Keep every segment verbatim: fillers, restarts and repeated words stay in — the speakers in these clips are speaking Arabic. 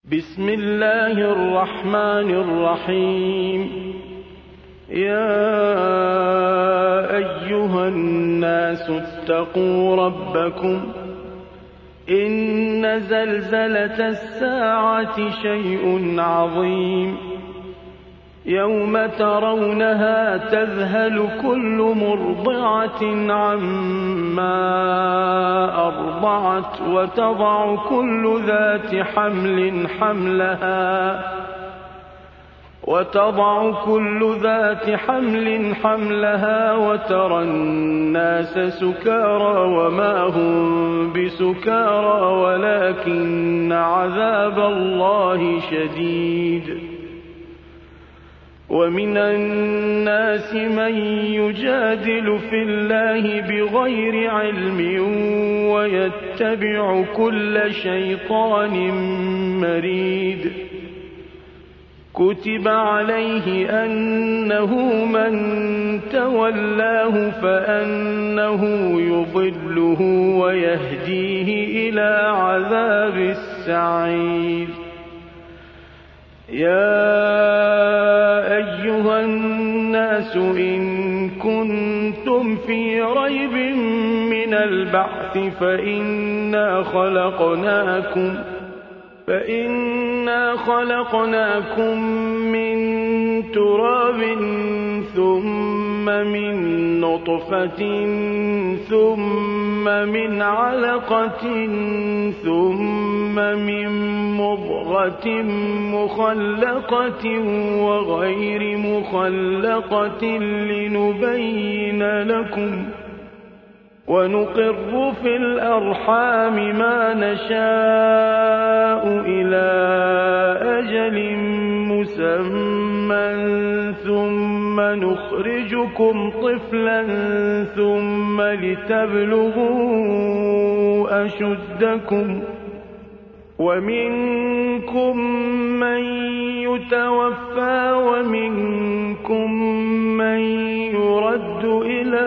بسم الله الرحمن الرحيم. يا أيها الناس اتقوا ربكم إن زلزلة الساعة شيء عظيم يوم ترونها تذهل كل مرضعة عما أرضعت وتضع كل ذات حمل حملها وتضع كل ذات حمل حملها وترى الناس سكارى وما هم بسكارى ولكن عذاب الله شديد. ومن الناس من يجادل في الله بغير علم ويتبع كل شيطان مريد. كتب عليه أنه من تولاه فأنه يضله ويهديه إلى عذاب السعير. يا أيها الناس إن كنتم في ريب من البعث فإنا خلقناكم فإنا خلقناكم من تراب ثم من نطفة ثم من علقة ثم من مضغة مخلقة وغير مخلقة لنبين لكم ونقر في الأرحام ما نشاء إلى أجل مسمى ثم نخرجكم طفلا ثم لتبلغوا أشدكم ومنكم من يتوفى ومنكم من يرد إلى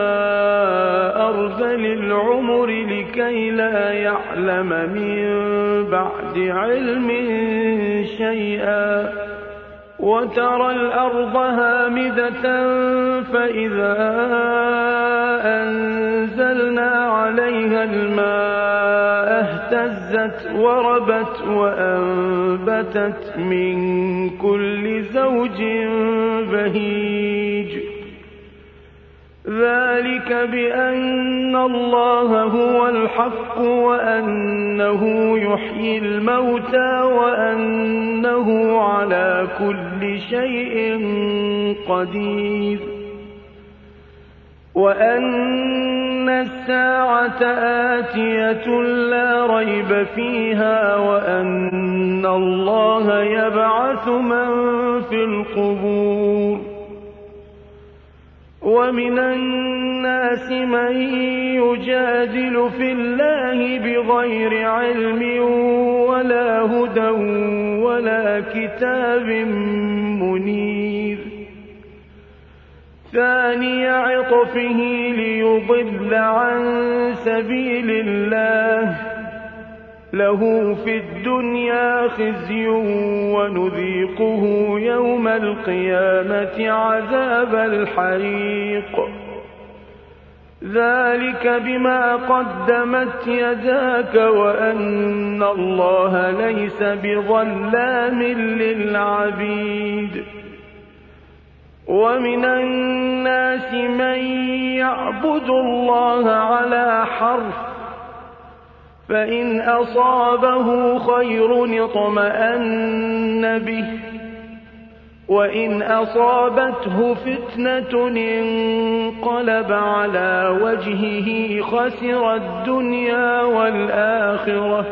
أرذل العمر لكي لا يعلم من بعد علم شيئا. وترى الأرض هامدة فإذا أنزلنا عليها الماء اهتزت وربت وأنبتت من كل زوج بهيج. ذلك بأن الله هو الحق وأنه يحيي الموتى وأنه على كل شيء قدير وأن الساعة آتية لا ريب فيها وأن الله يبعث من في القبور. ومن الناس من يجادل في الله بغير علم ولا هدى ولا كتاب منير. ثاني عطفه ليضل عن سبيل الله له في الدنيا خزي ونذيقه يوم القيامة عذاب الحريق. ذلك بما قدمت يداك وأن الله ليس بظلام للعبيد. ومن الناس من يعبد الله على حرف فإن أصابه خير اطمأن به وإن أصابته فتنة انقلب على وجهه خسر الدنيا والآخرة.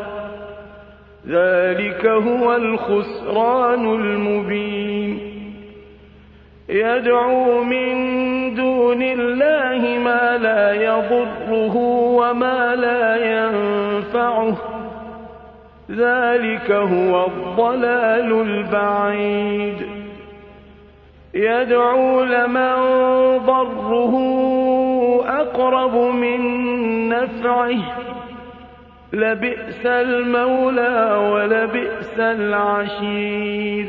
ذلك هو الخسران المبين. يدعو من دون الله ما لا يضره وما لا ينفعه. ذلك هو الضلال البعيد. يدعو لمن ضره أقرب من نفعه لبئس المولى ولبئس العشير.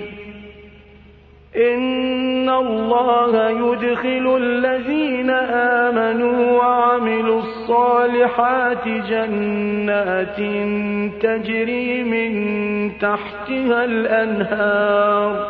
إن الله يدخل الذين آمنوا وعملوا الصالحات جنات تجري من تحتها الأنهار.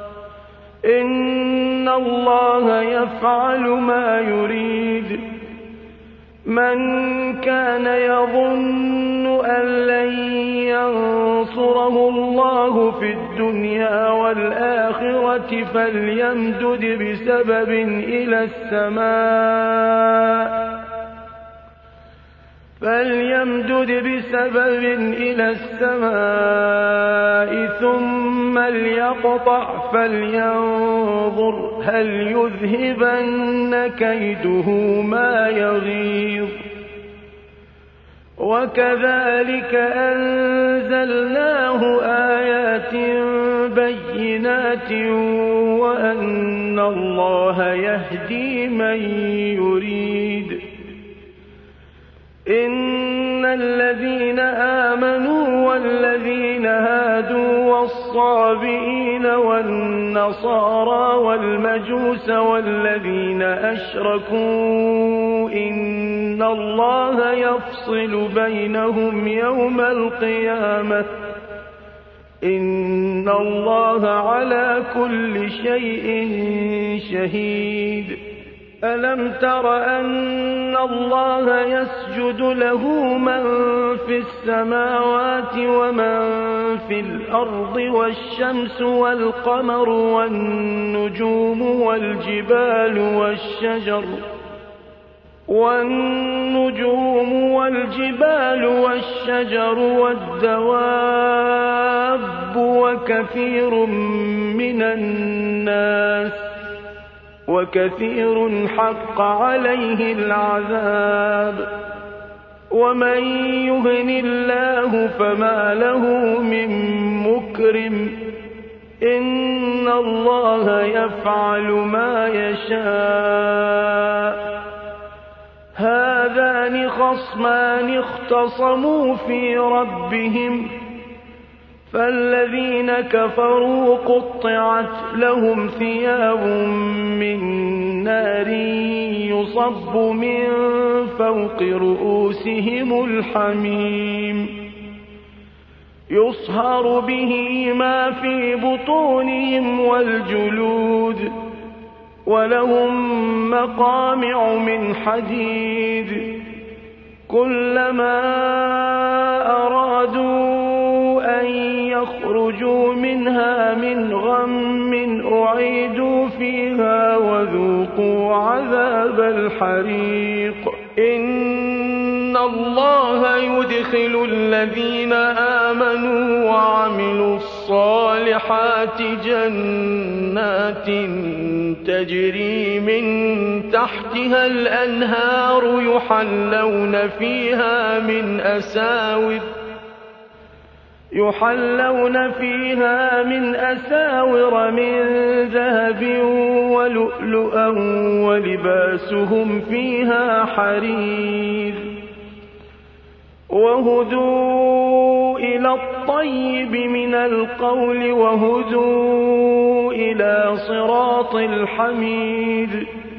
إن الله يفعل ما يريد. من كان يظن أن لن ينصره الله في الدنيا والآخرة فليمدد بسبب إلى السماء فليمدد بسبب إلى السماء ثم ليقطع فلينظر هل يذهبن كيده ما يغيظ. وكذلك أنزلناه آيات بينات وأن الله يهدي من يريد. إن الذين آمنوا والذين هادوا والصابئين والنصارى والمجوس والذين أشركوا إن الله يفصل بينهم يوم القيامة. إن الله على كل شيء شهيد. ألم تر أن الله يسجد له من في السماوات ومن في الأرض والشمس والقمر والنجوم والجبال والشجر والنجوم والجبال والشجر والدواب وكثير من الناس وكثير حق عليه العذاب. ومن يهن الله فما له من مكرم. إن الله يفعل ما يشاء. هذان خصمان اختصموا في ربهم فالذين كفروا قطعت لهم ثياب من نار يصب من فوق رؤوسهم الحميم يصهر به ما في بطونهم والجلود ولهم مقامع من حديد كلما أرادوا أن يخرجوا منها من غم أعيدوا فيها وذوقوا عذاب الحريق. إن الله يدخل الذين آمنوا وعملوا الصالحات جنات تجري من تحتها الأنهار يحلون فيها من أساور يحلون فيها من أساور من ذهب ولؤلؤا ولباسهم فيها حرير وهدوا إلى الطيب من القول وهدوا إلى صراط الحميد.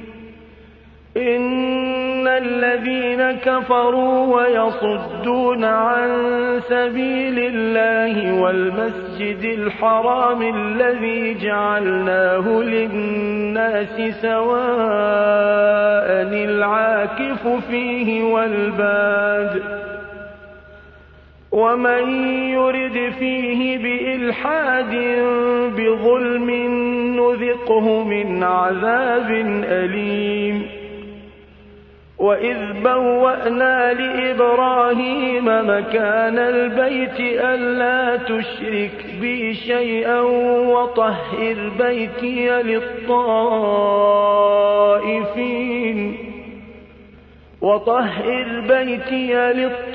إن الذين كفروا ويصدون عن سبيل الله والمسجد الحرام الذي جعلناه للناس سواء العاكف فيه والباد ومن يرد فيه بإلحاد بظلم نذقه من عذاب أليم. وإذ بوأنا لإبراهيم مكان البيت ألا تشرك بي شيئا وطهر بيتي للطائفين وطهر بيتي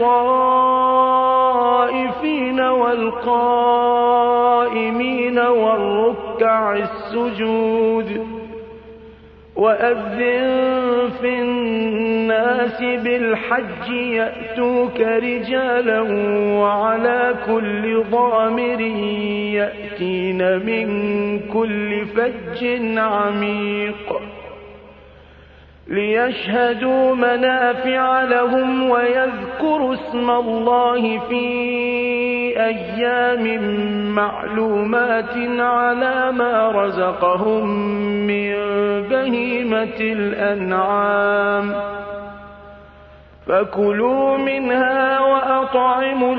للطائفين والقائمين والركع السجود وأذن في الناس بالحج يأتوك رجالا وعلى كل ضامر يأتين من كل فج عميق ليشهدوا منافع لهم ويذكروا اسم الله في أيام معلومات على ما رزقهم من بهيمة الأنعام فكلوا منها وأطعموا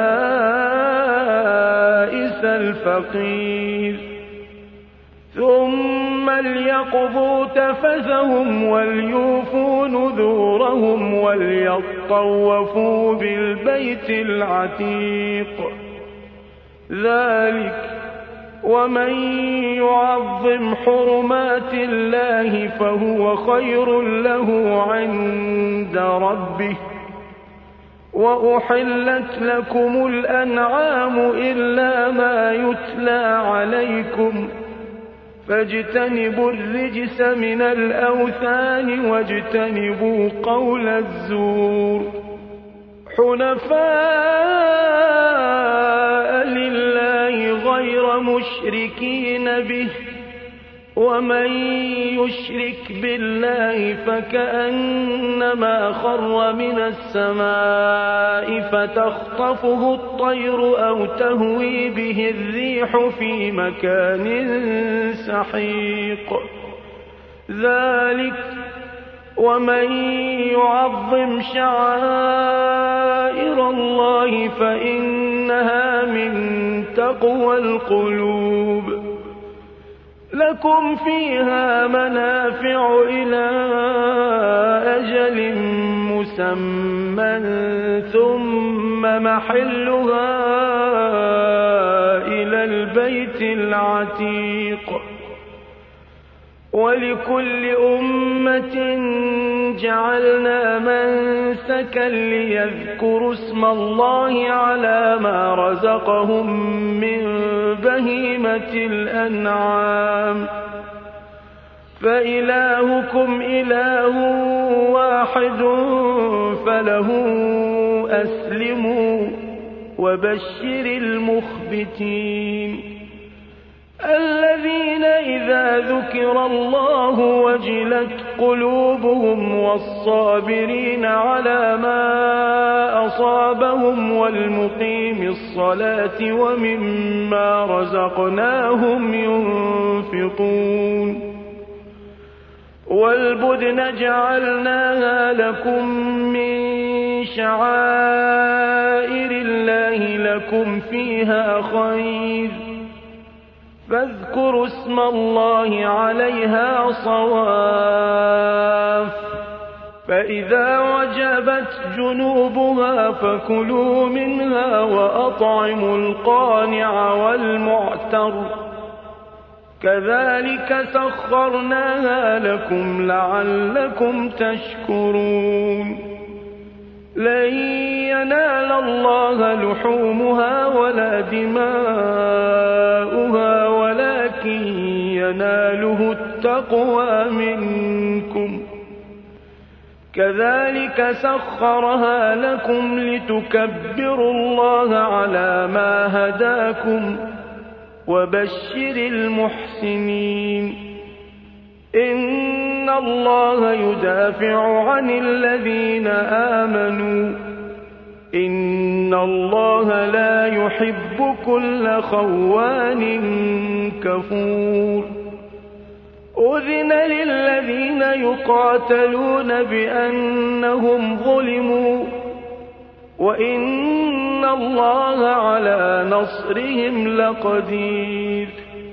البائس الفقير ثم ليقضوا تفثهم وليوفوا نذورهم وليطوفوا بالبيت العتيق ذلك ومن يعظم حرمات الله فهو خير له عند ربه وأحلت لكم الأنعام إلا ما يتلى عليكم فاجتنبوا الرجس من الأوثان واجتنبوا قول الزور حنفاء لله غير مشركين به ومن يشرك بالله فكأنما خر من السماء فتخطفه الطير أو تهوي به الريح في مكان سحيق ذلك ومن يعظم شعائر الله فإنها من تقوى القلوب لكم فيها منافع إلى أجل مسمى ثم محلها إلى البيت العتيق ولكل أمة جعلنا منسكا ليذكروا اسم الله على ما رزقهم من بهيمة الأنعام فإلهكم إله واحد فله أسلموا وبشر المخبتين الذين إذا ذكر الله وجلت قلوبهم والصابرين على ما أصابهم والمقيم الصلاة ومما رزقناهم ينفقون والبدن جعلناها لكم من شعائر الله لكم فيها خير فاذكروا اسم الله عليها صواف فإذا وجبت جنوبها فكلوا منها وأطعموا القانع والمعتر كذلك سخرناها لكم لعلكم تشكرون لن ينال الله لحومها ولا دماؤها ولكن يناله التقوى منكم كذلك سخرها لكم لتكبروا الله على ما هداكم وبشر المحسنين إن الله يدافع عن الذين آمنوا إن الله لا يحب كل خوان كفور أذن للذين يقاتلون بأنهم ظلموا وإن الله على نصرهم لقدير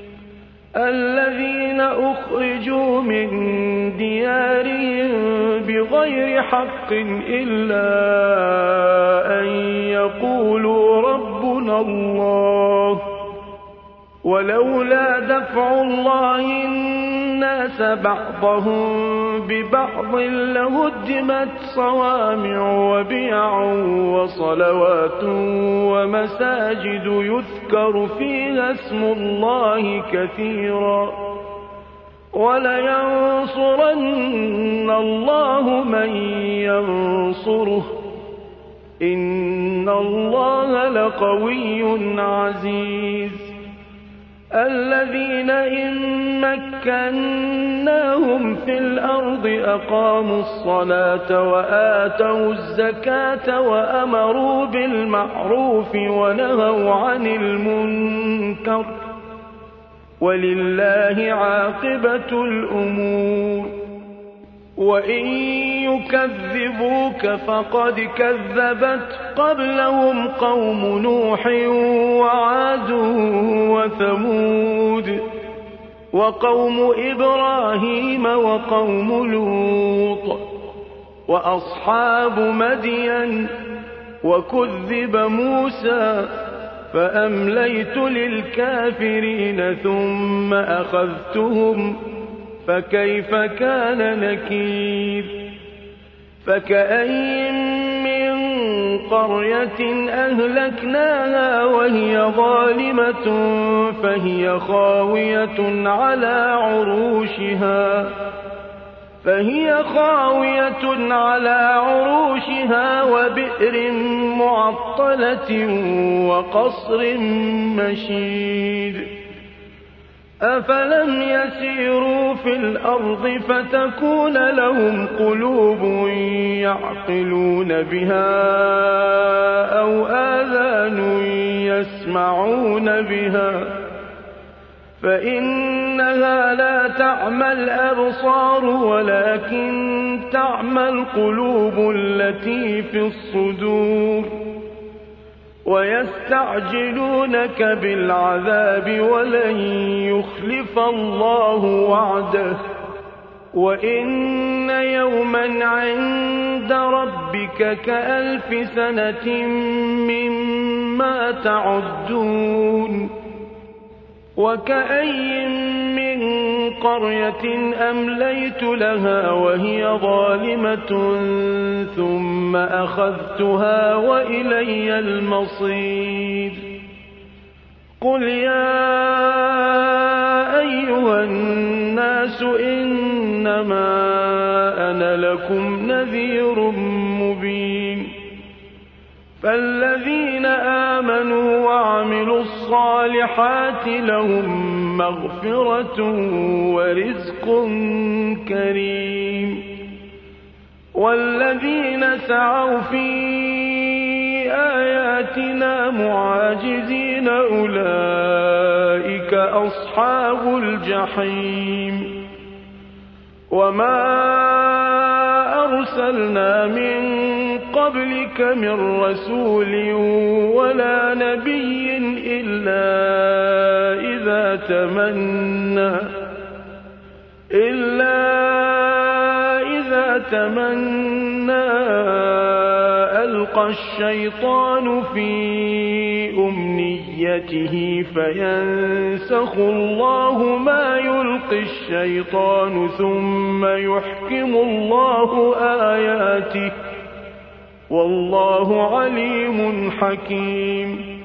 الذين أخرجوا من ديارهم بغير حق إلا أن يقولوا ربنا الله ولولا دفع الله الناس بعضهم ببعض لهدمت صوامع وبيع وصلوات ومساجد يذكر فيها اسم الله كثيرا وَلَيَنصُرَنَّ اللَّهُ مَن يَنصُرُهُ ۗ إِنَّ اللَّهَ لَقَوِيٌّ عَزِيزٌ. الَّذِينَ إِن مَّكَّنَّاهُمْ فِي الْأَرْضِ أَقَامُوا الصَّلَاةَ وَآتَوُا الزَّكَاةَ وَأَمَرُوا بِالْمَعْرُوفِ وَنَهَوْا عَنِ الْمُنكَرِ ۗ وَلِلَّهِ عَاقِبَةُ الْأُمُورِ. وَإِن يُكَذِّبُوكَ فَقَدْ كَذَّبَتْ قَبْلَهُمْ قَوْمُ نُوحٍ وَعَادٌ وَثَمُودُ وَقَوْمُ إِبْرَاهِيمَ وَقَوْمُ لُوطٍ وَأَصْحَابُ مَدْيَنَ. وَكُذِّبَ مُوسَىٰ فَأَمْلَيْتُ لِلْكَافِرِينَ ثُمَّ أَخَذْتُهُمْ فَكَيْفَ كَانَ نَكِيرِ. فَكَأَيِّن مِّن قَرْيَةٍ أَهْلَكْنَاهَا وَهِيَ ظَالِمَةٌ فَهِيَ خَاوِيَةٌ عَلَىٰ عُرُوشِهَا فهي خاوية على عروشها وبئر معطلة وقصر مشيد. أفلم يسيروا في الأرض فتكون لهم قلوب يعقلون بها أو آذان يسمعون بها فإنها لا تعمى الأبصار ولكن تعمى القلوب التي في الصدور. ويستعجلونك بالعذاب ولن يخلف الله وعده وإن يوما عند ربك كألف سنة مما تعدون. وكأي من قرية أمليت لها وهي ظالمة ثم أخذتها وإلي المصير. قل يا أيها الناس إنما أنا لكم نذير مبين. فالذين آمنوا وعملوا الصالحات لهم مغفرة ورزق كريم. والذين سعوا في آياتنا معاجزين أولئك أصحاب الجحيم. وما أرسلنا من قبلك من رسول ولا نبي إلا إذا تمنى إلا إذا تمنى ألقى الشيطان في أمنيته فينسخ الله ما يلقي الشيطان ثم يحكم الله آياته والله عليم حكيم.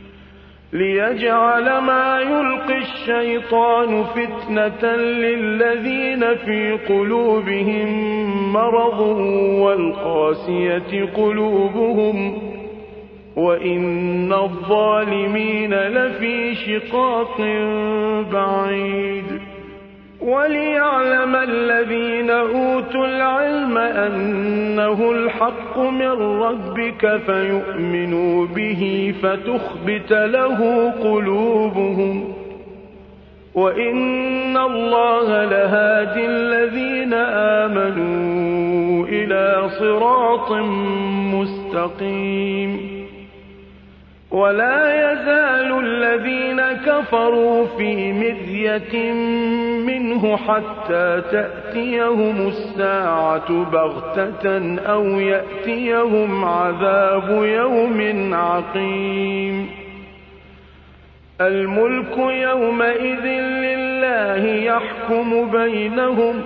ليجعل ما يلقي الشيطان فتنة للذين في قلوبهم مرض والقاسية قلوبهم وإن الظالمين لفي شقاق بعيد. وليعلم الذين أوتوا العلم أنه الحق من ربك فيؤمنوا به فتخبت له قلوبهم وإن الله لهادي الذين آمنوا إلى صراط مستقيم. ولا يزال الذين كفروا في مرية منه حتى تأتيهم الساعة بغتة أو يأتيهم عذاب يوم عقيم. الملك يومئذ لله يحكم بينهم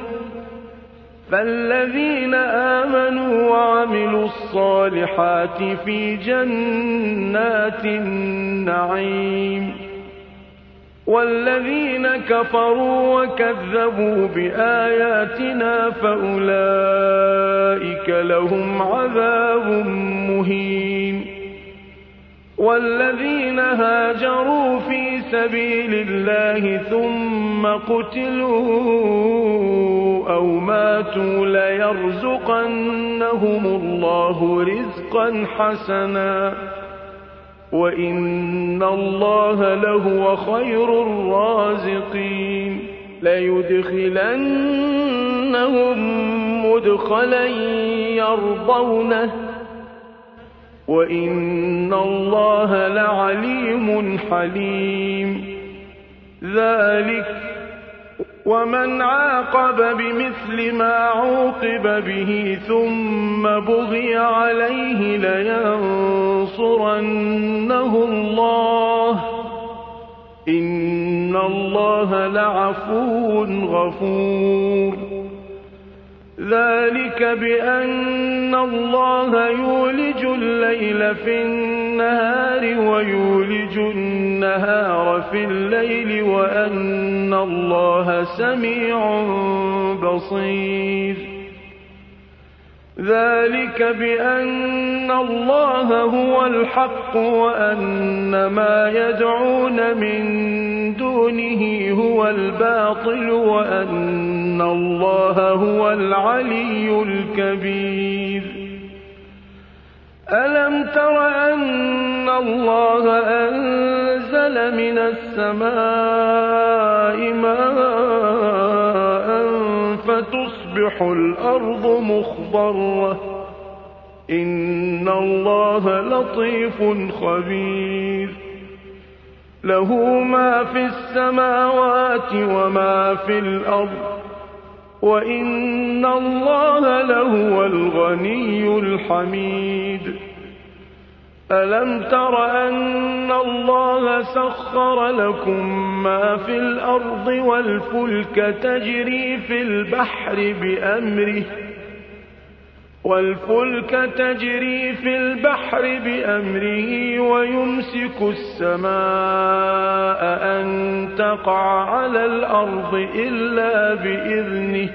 فالذين آمنوا وعملوا الصالحات في جنات النعيم. والذين كفروا وكذبوا بآياتنا فأولئك لهم عذاب مهين والذين هاجروا في سبيل الله ثم قتلوا أو ماتوا ليرزقنهم الله رزقا حسنا وإن الله لهو خير الرازقين ليدخلنهم مدخلا يرضونه وإن الله لعليم حليم ذلك ومن عاقب بمثل ما عوقب به ثم بغي عليه لينصرنه الله إن الله لعفو غفور ذلك بأن الله يولج الليل في النهار ويولج النهار في الليل وأن الله سميع بصير ذلك بأن الله هو الحق وأن ما يدعون من دونه هو الباطل وأن الله هو العلي الكبير ألم تر أن الله أنزل من السماء ماء فتصبح الأرض مخضرة إن الله لطيف خبير له ما في السماوات وما في الأرض وإن الله لهو الغني الحميد ألم تر أن الله سخر لكم ما في الأرض والفلك تجري في البحر بأمره والفلك تجري في البحر بأمره ويمسك السماء أن تقع على الأرض إلا بإذنه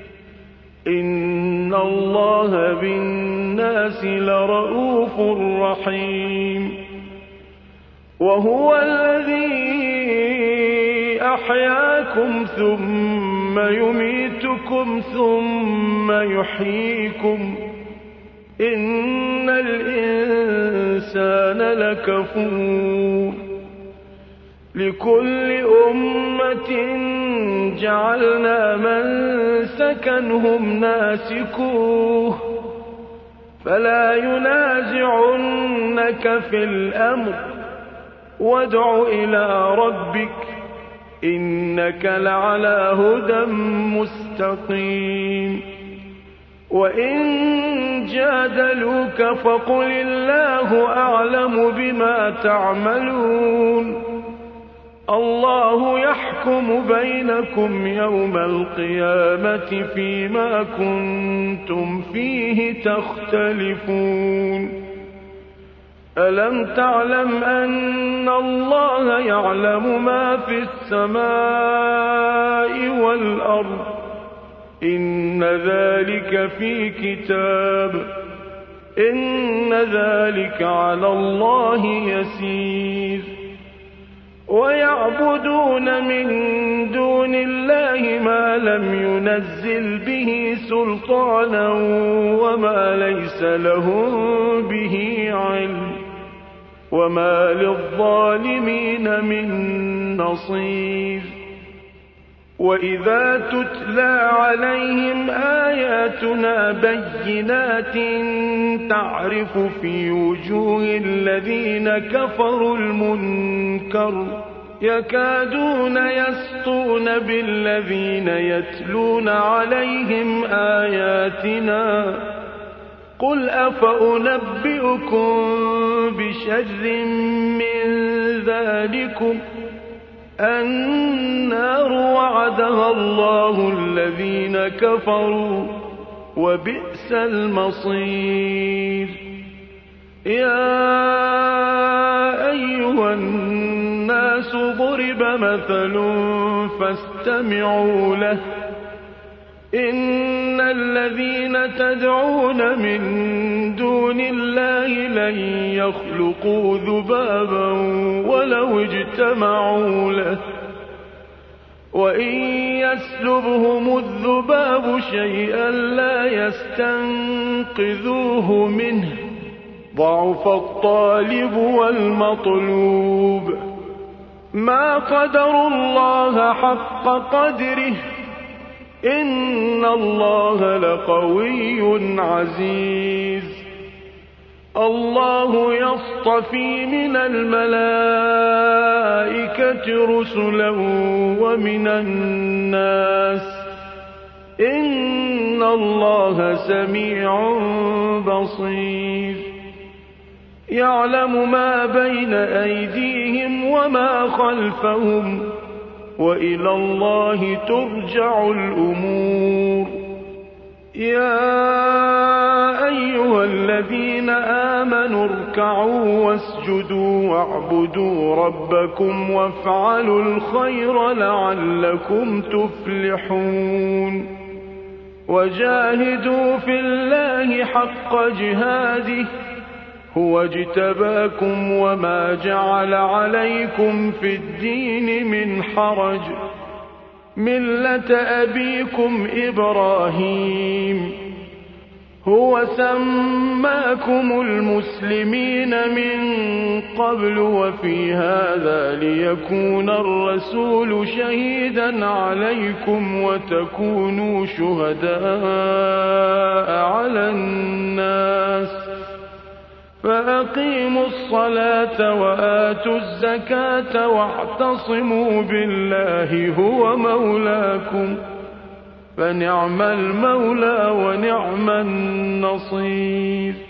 إن الله بالناس لرءوف رحيم وهو الذي أحياكم ثم يميتكم ثم يحييكم إن الإنسان لكفور لكل أمة جعلنا منسكا هم ناسكوه فلا ينازعنك في الأمر وادع إلى ربك إنك لعلى هدى مستقيم وإن جادلوك فقل الله أعلم بما تعملون الله يحكم بينكم يوم القيامة فيما كنتم فيه تختلفون ألم تعلم أن الله يعلم ما في السماء والأرض إن ذلك في كتاب إن ذلك على الله يسير ويعبدون من دون الله ما لم ينزل به سلطانا وما ليس لهم به علم وما للظالمين من نصير وإذا تتلى عليهم آياتنا بينات تعرف في وجوه الذين كفروا المنكر يكادون يسطون بالذين يتلون عليهم آياتنا قل أفأنبئكم بشر من ذلكم النار وعدها الله الذين كفروا وبئس المصير يا أيها الناس الناس ضرب مثل فاستمعوا له إن الذين تدعون من دون الله لن يخلقوا ذبابا ولو اجتمعوا له وإن يسلبهم الذباب شيئا لا يستنقذوه منه ضعف الطالب والمطلوب ما قدروا الله حق قدره إن الله لقوي عزيز الله يصطفي من الملائكة رسلا ومن الناس إن الله سميع بصير يعلم ما بين أيديهم وما خلفهم وإلى الله ترجع الأمور يا أيها الذين آمنوا اركعوا واسجدوا واعبدوا ربكم وافعلوا الخير لعلكم تفلحون وجاهدوا في الله حق جهاده هو اجتباكم وما جعل عليكم في الدين من حرج ملة أبيكم إبراهيم هو سماكم المسلمين من قبل وفي هذا ليكون الرسول شهيدا عليكم وتكونوا شهداء على الناس فأقيموا الصلاة وآتوا الزكاة واعتصموا بالله هو مولاكم فنعم المولى ونعم النصير